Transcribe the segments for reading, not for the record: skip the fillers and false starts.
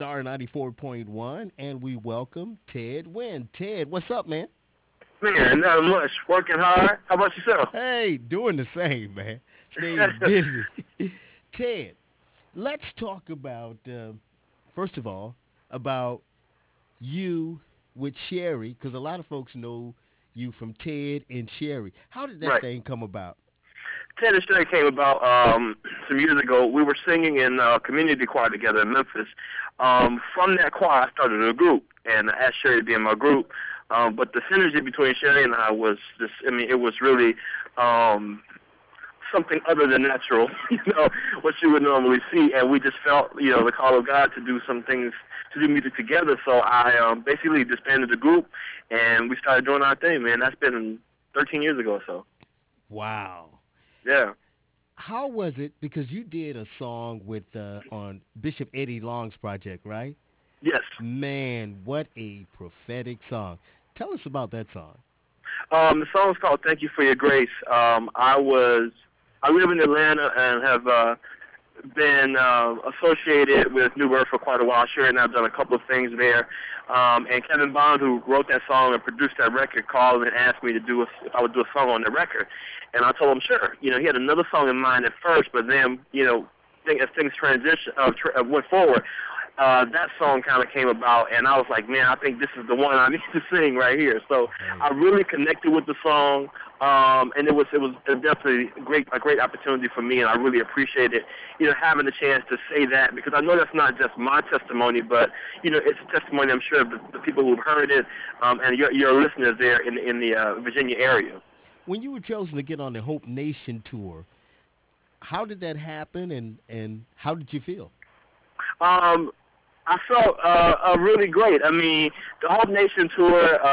Star 94.1, and we welcome Ted Wynn. Ted, what's up, man? Man, not much. Working hard. How about yourself? Hey, doing the same, man. Staying busy. Ted, let's talk about, first of all, about you with Sherry, because a lot of folks know you from Ted and Sherry. How did that Right. thing come about? Tennis String came about some years ago. We were singing in community choir together in Memphis. From that choir, I started a group, and I asked Sherry to be in my group. But the synergy between Sherry and I was just, I mean, it was really um, something other than natural, what you would normally see. And we just felt, the call of God to do some things, to do music together. So I basically disbanded the group, and we started doing our thing, man. That's been 13 years ago or so. Wow. Yeah. How was it? Because you did a song with on Bishop Eddie Long's project, right? Yes. Man, what a prophetic song. Tell us about that song. The song's called "Thank You for Your Grace." I live in Atlanta and have been associated with New Birth for quite a while. Sure, and I've done a couple of things there. And Kevin Bond, who wrote that song and produced that record, called and asked me to do if I would do a song on the record. And I told him sure. He had another song in mind at first, but then as things went forward, that song kind of came about, and I was like, man, I think this is the one I need to sing right here. So Hey. I really connected with the song, and it was definitely a great opportunity for me, and I really appreciated having the chance to say that, because I know that's not just my testimony, but it's a testimony, I'm sure, of the people who've heard it, and your listeners there in the Virginia area. When you were chosen to get on the Hope Nation tour, how did that happen and how did you feel? Um, I felt really great. I mean, the Hope Nation tour,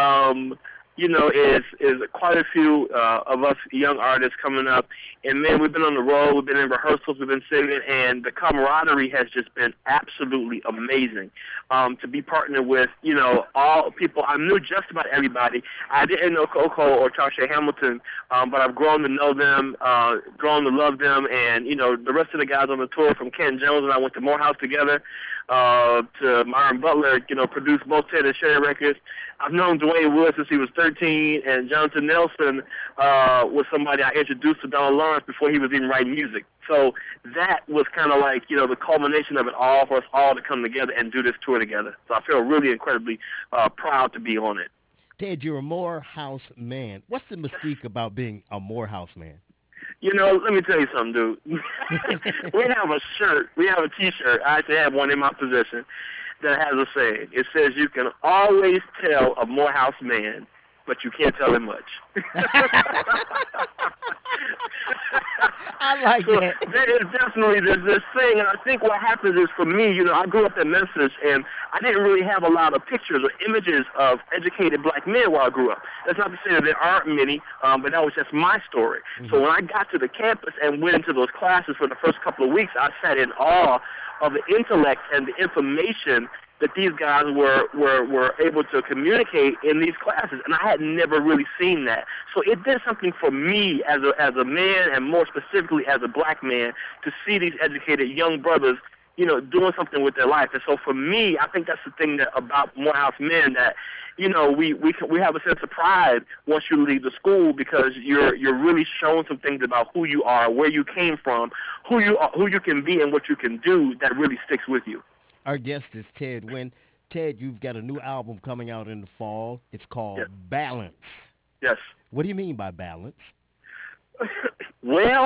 is quite a few of us young artists coming up, and man, we've been on the road, we've been in rehearsals, we've been singing, and the camaraderie has just been absolutely amazing. To be partnered with, all people, I knew just about everybody. I didn't know Coco or Tarsha Hamilton, but I've grown to know them, grown to love them, and the rest of the guys on the tour, from Ken Jones and I went to Morehouse together, to Myron Butler, produced both Ted and Sherry records. I've known Dwayne Wood since he was 13, and Jonathan Nelson was somebody I introduced to Donald Lawrence before he was even writing music. So that was kind of like, the culmination of it all for us all to come together and do this tour together. So I feel really incredibly proud to be on it. Ted, you're a Morehouse man. What's the mystique about being a Morehouse man? Let me tell you something, dude. We have a shirt, we have a T-shirt. I actually have one in my possession that has a saying. It says, "You can always tell a Morehouse man, but you can't tell him much." I like So that. there is definitely this thing, and I think what happens is, for me, I grew up in Memphis, and I didn't really have a lot of pictures or images of educated black men while I grew up. That's not to say that there aren't many, but that was just my story. So Hmm. when I got to the campus and went into those classes for the first couple of weeks, I sat in awe of the intellect and the information that these guys were able to communicate in these classes, and I had never really seen that. So it did something for me as a man, and more specifically as a black man, to see these educated young brothers, doing something with their life. And so for me, I think that's the thing that about Morehouse men, that we have a sense of pride once you leave the school, because you're really showing some things about who you are, where you came from, who you are, who you can be, and what you can do, that really sticks with you. Our guest is Ted Wynn. Ted, you've got a new album coming out in the fall. It's Yes. called Balance. Yes. What do you mean by balance? Well,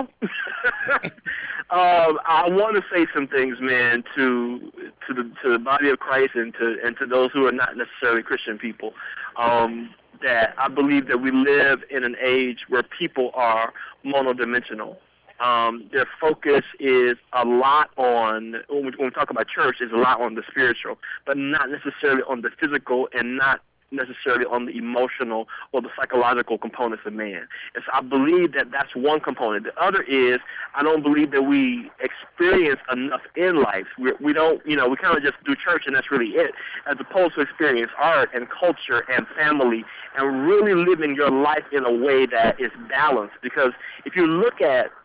I want to say some things, man, to the body of Christ, and to those who are not necessarily Christian people. That I believe that we live in an age where people are monodimensional. Their focus is a lot on, when we talk about church, is a lot on the spiritual, but not necessarily on the physical, and not necessarily on the emotional or the psychological components of man. And so I believe that that's one component. The other is, I don't believe that we experience enough in life. We don't, we kind of just do church and that's really it, as opposed to experience art and culture and family, and really living your life in a way that is balanced. Because if you look at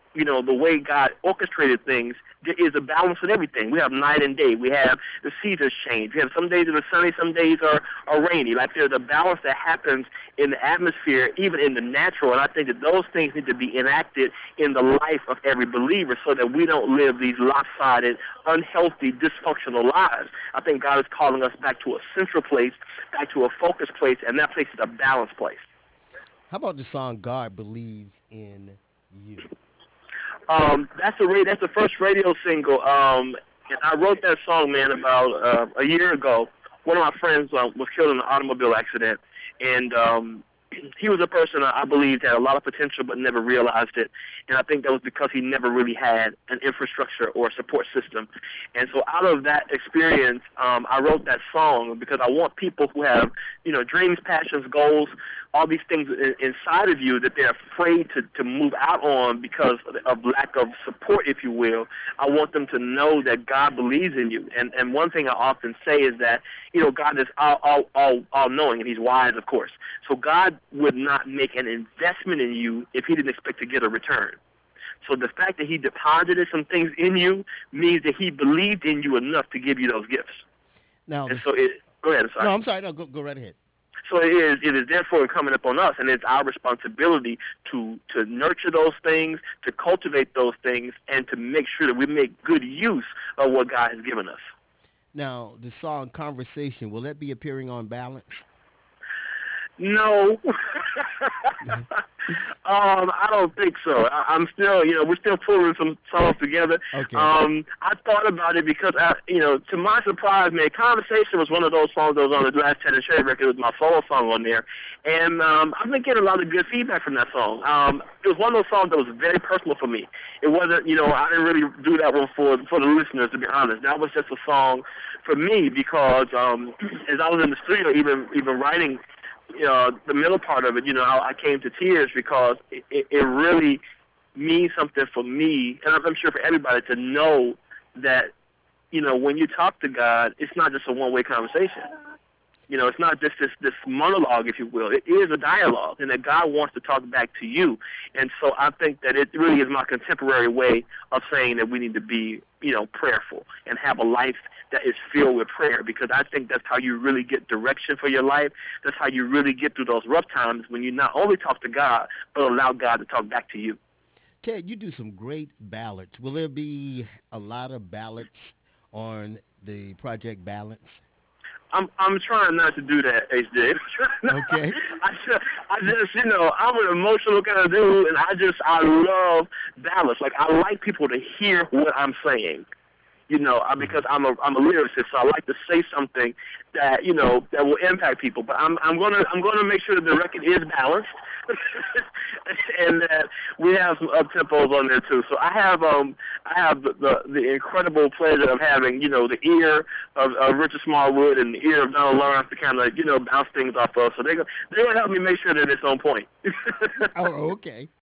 the way God orchestrated things, there is a balance in everything. We have night and day. We have the seasons change. We have some days that are sunny, some days are rainy. Like there's a balance that happens in the atmosphere, even in the natural. And I think that those things need to be enacted in the life of every believer so that we don't live these lopsided, unhealthy, dysfunctional lives. I think God is calling us back to a central place, back to a focused place, and that place is a balanced place. How about the song "God Believes in You"? That's the first radio single. And I wrote that song, man, about a year ago. One of my friends was killed in an automobile accident, and he was a person I believed had a lot of potential but never realized it. And I think that was because he never really had an infrastructure or a support system. And so out of that experience, I wrote that song because I want people who have, dreams, passions, goals, all these things inside of you that they're afraid to move out on because of lack of support, if you will. I want them to know that God believes in you. And one thing I often say is that, God is all knowing, and he's wise, of course. So God would not make an investment in you if he didn't expect to get a return. So the fact that he deposited some things in you means that he believed in you enough to give you those gifts. Now, And so go ahead, I'm sorry. no, I'm sorry. No, go right ahead. So it is therefore incumbent upon us, and it's our responsibility to nurture those things, to cultivate those things, and to make sure that we make good use of what God has given us. Now, the song "Conversation" will that be appearing on Balance? No, I don't think so. I'm still, we're still pulling some songs together. Okay. I thought about it because, to my surprise, man, "Conversation" was one of those songs that was on the last Tennis Cherry record. It was my solo song on there, and I've been getting a lot of good feedback from that song. It was one of those songs that was very personal for me. It wasn't, I didn't really do that one for the listeners, to be honest. That was just a song for me because as I was in the studio, even writing the middle part of it, I came to tears because it really means something for me, and I'm sure for everybody to know that, when you talk to God, it's not just a one-way conversation. It's not just this monologue, if you will. It is a dialogue, and that God wants to talk back to you. And so I think that it really is my contemporary way of saying that we need to be, prayerful and have a life that is filled with prayer, because I think that's how you really get direction for your life. That's how you really get through those rough times, when you not only talk to God, but allow God to talk back to you. Ted, you do some great ballads. Will there be a lot of ballads on the Project Balance? I'm trying not to do that, HJ. Okay. I just, I'm an emotional kind of dude, and I love ballads. Like, I like people to hear what I'm saying. Because I'm a lyricist, so I like to say something that that will impact people. But I'm gonna make sure that the record is balanced, and that we have some up tempos on there too. So I have the incredible pleasure of having the ear of Richard Smallwood and the ear of Donald Lawrence to kind of bounce things off of. So they're gonna help me make sure that it's on point. Oh, okay.